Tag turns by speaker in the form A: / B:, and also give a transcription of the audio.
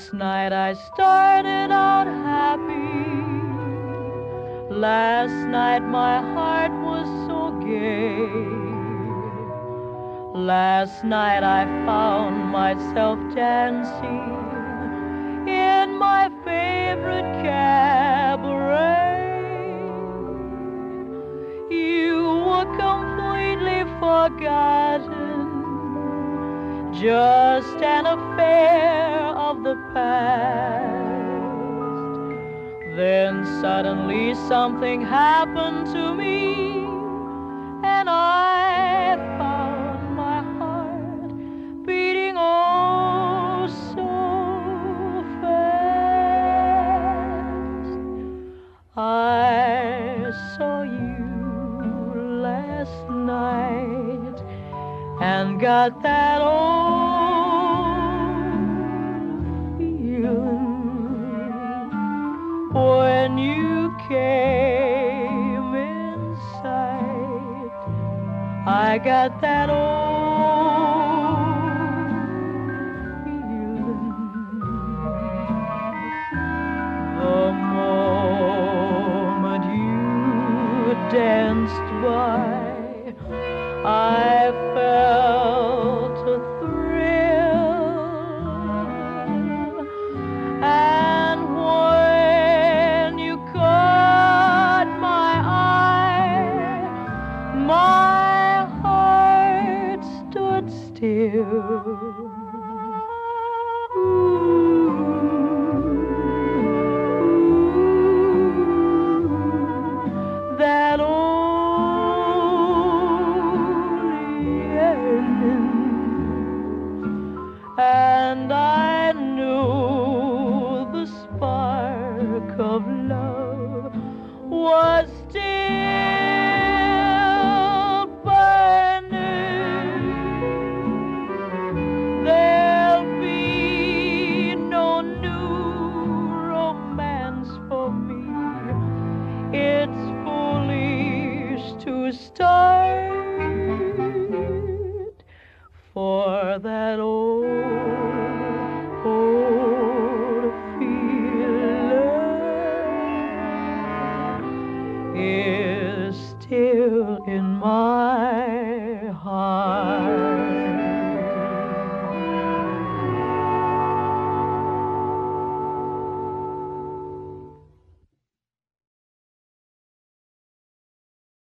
A: Last night I started out happy. Last night my heart was so gay. Last night I found myself dancing in my favorite cabaret. You were completely forgotten, just an affair of the past. Then suddenly something happened to me, and I found my heart beating oh so fast. I saw you last night and got that old feeling when you came in sight. I got that old